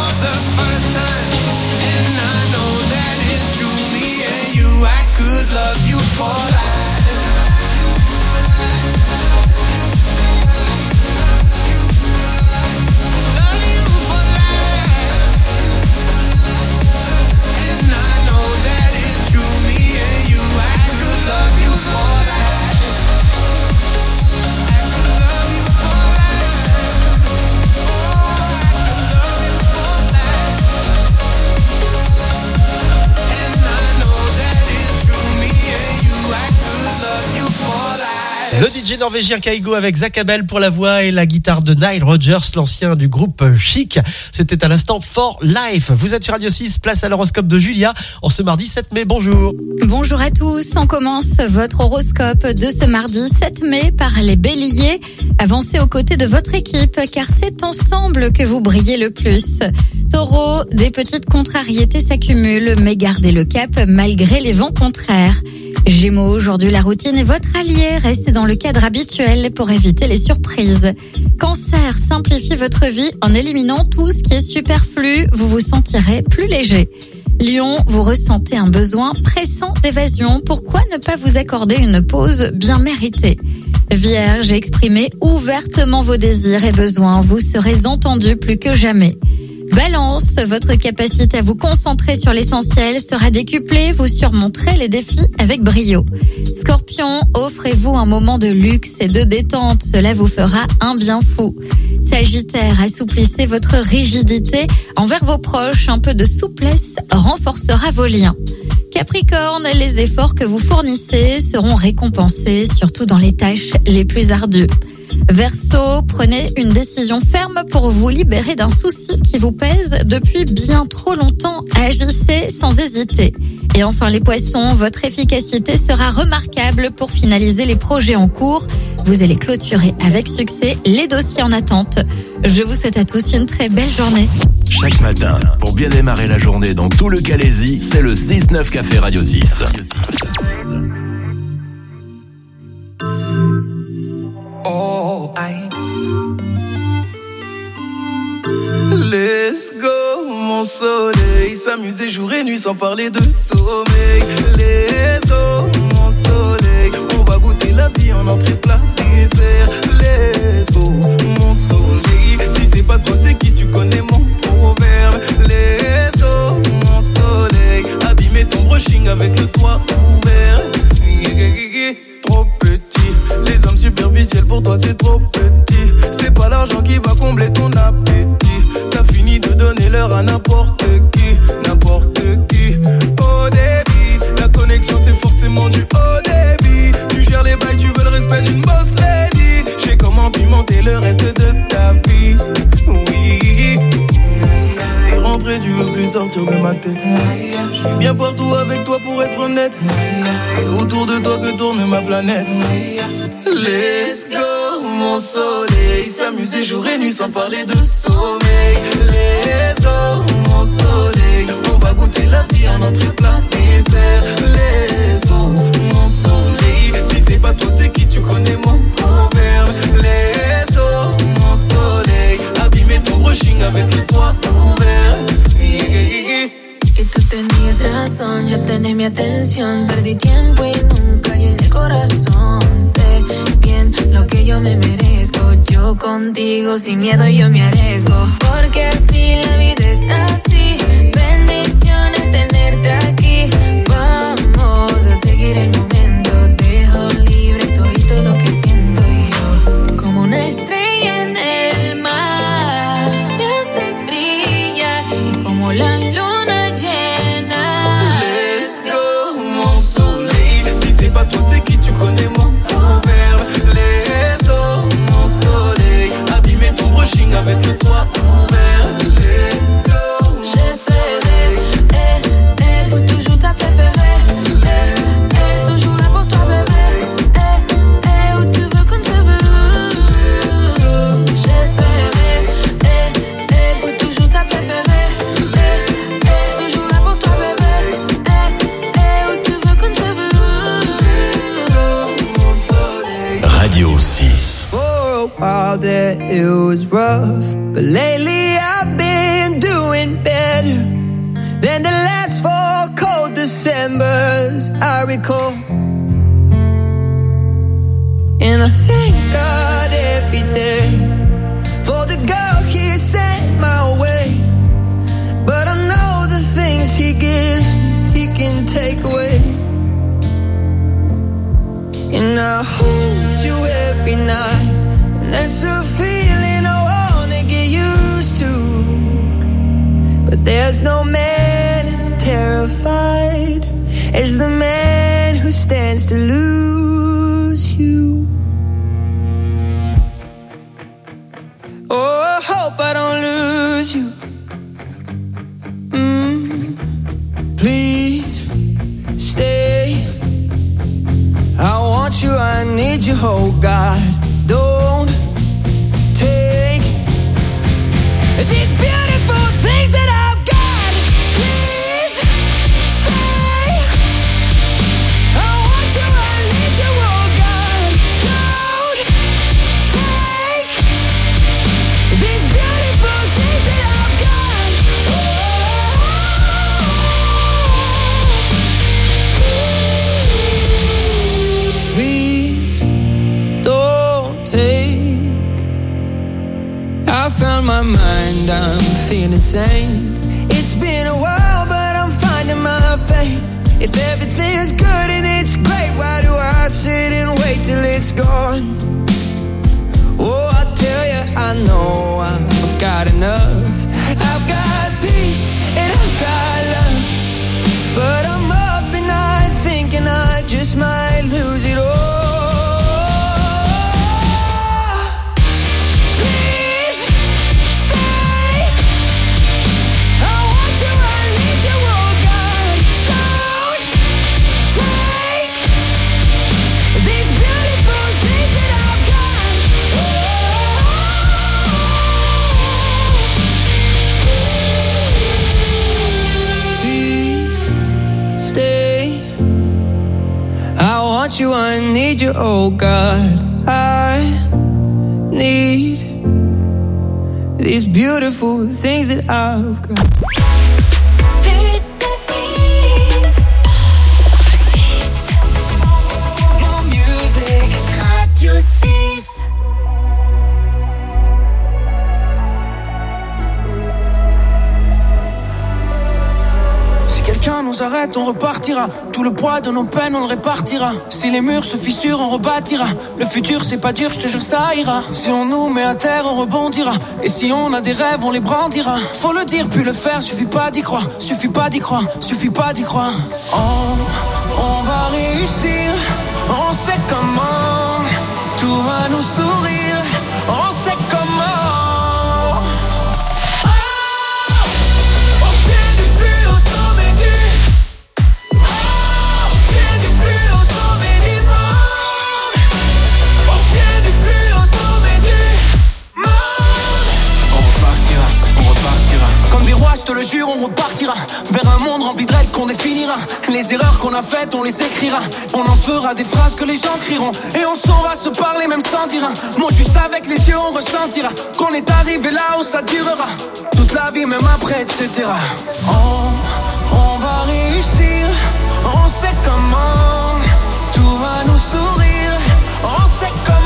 Le D J norvégien Kaigo avec Zach Abel pour la voix et la guitare de Nile Rodgers, l'ancien du groupe Chic. C'était à l'instant For Life. Vous êtes sur Radio six, place à l'horoscope de Julia en ce mardi sept mai. Bonjour. Bonjour à tous. On commence votre horoscope de ce mardi sept mai par les béliers. Avancez aux côtés de votre équipe car c'est ensemble que vous brillez le plus. Taureau, des petites contrariétés s'accumulent mais gardez le cap malgré les vents contraires. Gémeaux, aujourd'hui la routine est votre allié, restez dans le cadre habituel pour éviter les surprises. Cancer, simplifiez votre vie en éliminant tout ce qui est superflu, vous vous sentirez plus léger. Lion, vous ressentez un besoin pressant d'évasion, pourquoi ne pas vous accorder une pause bien méritée? Vierge, exprimez ouvertement vos désirs et besoins, vous serez entendu plus que jamais. Balance, votre capacité à vous concentrer sur l'essentiel sera décuplée, vous surmonterez les défis avec brio. Scorpion, offrez-vous un moment de luxe et de détente, cela vous fera un bien fou. Sagittaire, assouplissez votre rigidité envers vos proches, un peu de souplesse renforcera vos liens. Capricorne, les efforts que vous fournissez seront récompensés, surtout dans les tâches les plus ardues. Verseau, prenez une décision ferme pour vous libérer d'un souci qui vous pèse depuis bien trop longtemps. Agissez sans hésiter. Et enfin les poissons, votre efficacité sera remarquable pour finaliser les projets en cours. Vous allez clôturer avec succès les dossiers en attente. Je vous souhaite à tous une très belle journée. Chaque matin, pour bien démarrer la journée dans tout le Calaisis, c'est le six neuf Café Radio six. Oh, aïe. Let's go, mon soleil. S'amuser jour et nuit sans parler de sommeil. Let's go, mon soleil. On va goûter la vie en entrée plat dessert. Let's go, mon soleil. Si c'est pas toi, c'est qui? Tu connais mon proverbe. Let's go, mon soleil. Abîmer ton brushing avec le toit ouvert. Trop petit, les hommes superficiels pour toi c'est trop petit. C'est pas l'argent qui va combler ton appétit. T'as fini de donner l'heure à n'importe qui, n'importe qui. Au débit, la connexion c'est forcément du haut débit. Tu gères les bails, tu veux le respect d'une boss lady. J'ai comment pimenter le reste de ta vie. Oui, t'es rentré, tu veux plus sortir de ma tête. Je suis bien partout avec toi pour être honnête. C'est autour de toi que tourne ma planète. Let's go, mon soleil. S'amuser jour et nuit sans parler de sommeil. Let's go, mon soleil. On va goûter la vie en entrée plat dessert. Let's go, mon soleil. Si c'est pas toi, c'est qui? Tu connais mon proverbe. Let's go, mon soleil. Abîmer ton brushing avec le toit ouvert. Y tú tenías razón, ya tenés mi atención. Perdí tiempo y nunca llené el corazón. Sé bien lo que yo me merezco. Yo contigo sin miedo yo me arriesgo. Porque así la vida es así. Bendiciones tenerte aquí. Vamos a seguir el momento. Dejo libre todo lo que siento yo. Como una estrella en el mar. Me haces brillar y como la luna. Toi c'est qui? Tu connais mon proverbe. Let's go, mon soleil. Abîmer ton brushing avec le toit ouvert. Let's go, j'essaierai, eh, eh, pour toujours ta préférée. Eh, eh, toujours là pour toi bébé. Eh, eh, où tu veux quand je veux. J'essaierai, eh, eh, pour toujours ta préférée. Eh, eh, toujours là pour toi bébé. Eh, eh, où tu veux quand je veux. Radio six. For a while there it was rough, but lately I've been doing better than the last four cold Decembers I recall. And I thank God every day for the girl He sent my way. But I know the things He gives me, He can take away. And I hold you every night, and that's a feeling I wanna get used to. But there's no man as terrified as the man who stands to lose you. hope I don't lose you. Mm. Please stay. I want you, I need you, oh God. Don't take these beautiful things that I've got. Please stay. I want you, I need you, oh God. Don't take these beautiful things that I've got. Oh. Please don't take. I found my mind, I'm feeling sane. It's been a while, but I'm finding my faith. If everything's good and it's great, why do I sit and wait till it's gone? Oh, I tell you, I know I've got enough. I've got peace and I've got love, but I'm up and I thinking I just might lose it all. Please stay. I want you, I need you, oh God. Don't take these beautiful things that I've got. Please stay. I want you, I need you, oh God. I need these beautiful things that I've got. There's the beat. six. More music. Radio six. Si quelqu'un nous arrête, on repartira. Tout le poids de nos peines, on le répartira. Si les murs se fissurent, on rebâtira. Le futur, c'est pas dur, je te jure, ça ira. Si on nous met à terre, on rebondira. Et si on a des rêves, on les brandira. Faut le dire, puis le faire, suffit pas d'y croire. Suffit pas d'y croire, suffit pas d'y croire. On, on va réussir, on sait comment. Tout va nous sourire, on sait comment. Je te le jure, on repartira vers un monde rempli de règles qu'on définira. Les erreurs qu'on a faites, on les écrira. On en fera des phrases que les gens crieront. Et on saura se parler même sans dire un mot. Juste avec les yeux, on ressentira qu'on est arrivé là où ça durera toute la vie, même après, et cetera. On, on va réussir, on sait comment. Tout va nous sourire, on sait comment.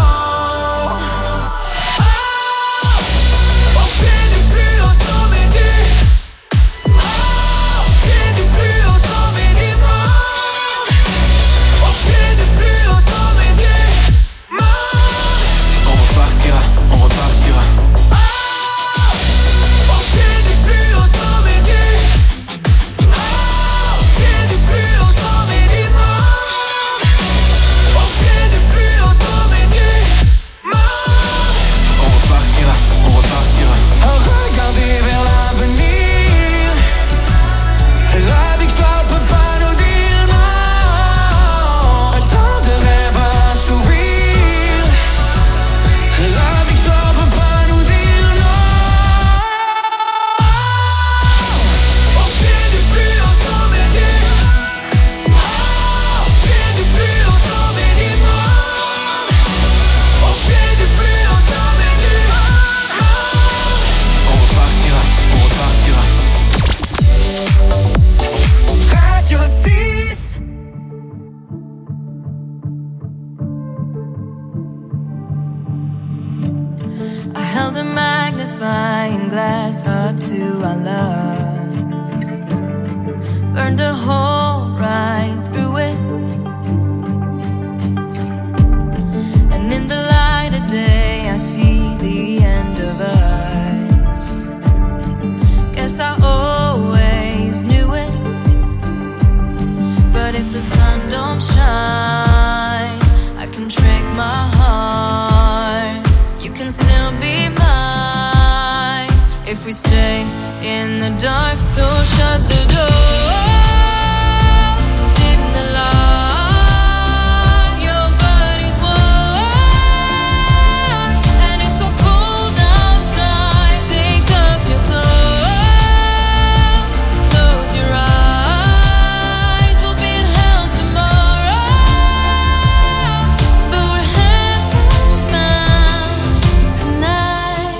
held a magnifying glass up to our love, burned a hole right through it, and in the light of day I see the end of us. Guess I always knew it, but if the sun don't shine, I can trick my heart. You can still be mine. stay in the dark, so shut the door. Dim the light. Your body's warm, and it's so cold outside. Take off your clothes, close your eyes. We'll be in hell tomorrow, but we're heaven-bound tonight.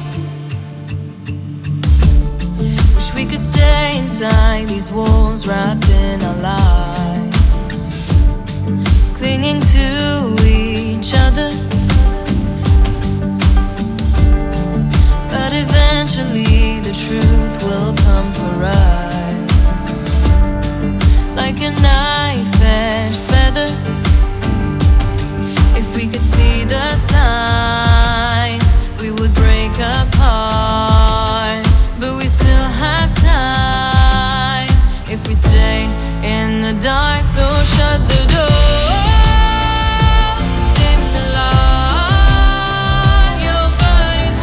Wish we could stay inside these walls, wrapped in our lies, clinging to each other. But eventually the truth will come for us, like a knife-edged feather. If we could see the signs, we would break apart. But we still have time if we stay in the dark. So shut the door. Dim the light. Your body's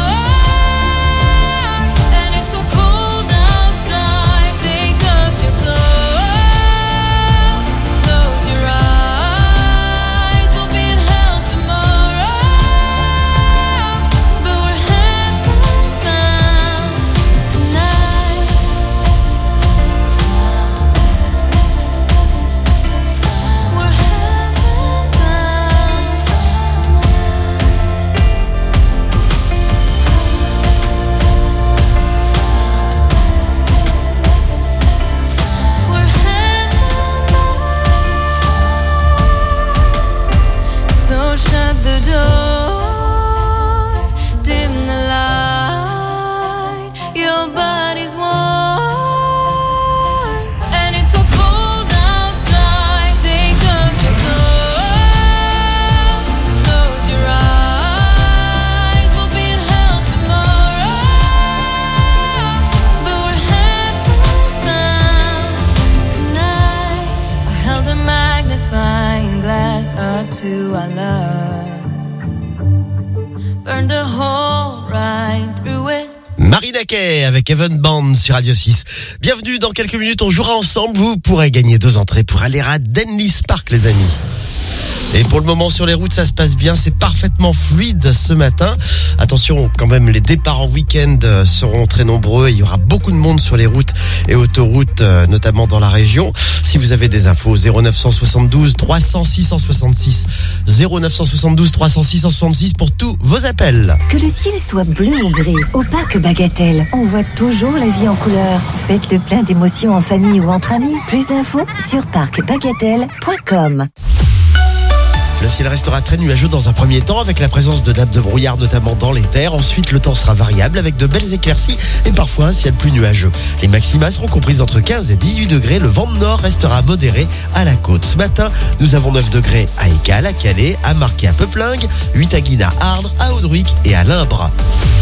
warm, and it's so cold outside. Take off your clothes, close your eyes. We'll be in hell tomorrow, but we're heaven-bound tonight. We're heaven-bound tonight. We're heaven-bound. So shut the door, dim the light. Your body's warm, and it's so cold outside. Take off your clothes, close your eyes. We'll be in hell tomorrow, but we're heaven-bound tonight. I held a magnifying glass up to our love, burned a hole right through it. Marina Kaye avec Evan Band sur Radio six. Bienvenue, dans quelques minutes on jouera ensemble. Vous pourrez gagner deux entrées pour aller à Denlis Park, les amis. Et pour le moment sur les routes ça se passe bien, c'est parfaitement fluide ce matin. Attention quand même, les départs en week-end seront très nombreux et il y aura beaucoup de monde sur les routes et autoroutes, notamment dans la région. Si vous avez des infos, zéro neuf cent soixante-douze trois cents six cent soixante-six, zéro neuf cent soixante-douze trois cents six cent soixante-six pour tous vos appels. Que le ciel soit bleu ou gris, au Parc Bagatelle, on voit toujours la vie en couleur. Faites le plein d'émotions en famille ou entre amis. Plus d'infos sur parc bagatelle point com. Le ciel restera très nuageux dans un premier temps avec la présence de nappes de brouillard notamment dans les terres. Ensuite, le temps sera variable avec de belles éclaircies et parfois un ciel plus nuageux. Les maxima seront comprises entre quinze et dix-huit degrés. Le vent de nord restera modéré à la côte. Ce matin, nous avons neuf degrés à Écalles, à Calais, à Marquet, à Peuplingue, huit à Guînes, à Ardres, à Audruic et à Limbre.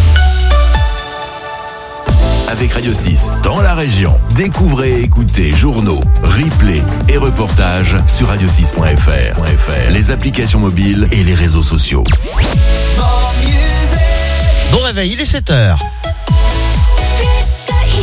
Avec Radio six, dans la région, découvrez et écoutez journaux, replays et reportages sur radio six point f r, les applications mobiles et les réseaux sociaux. Bon réveil, il est sept heures.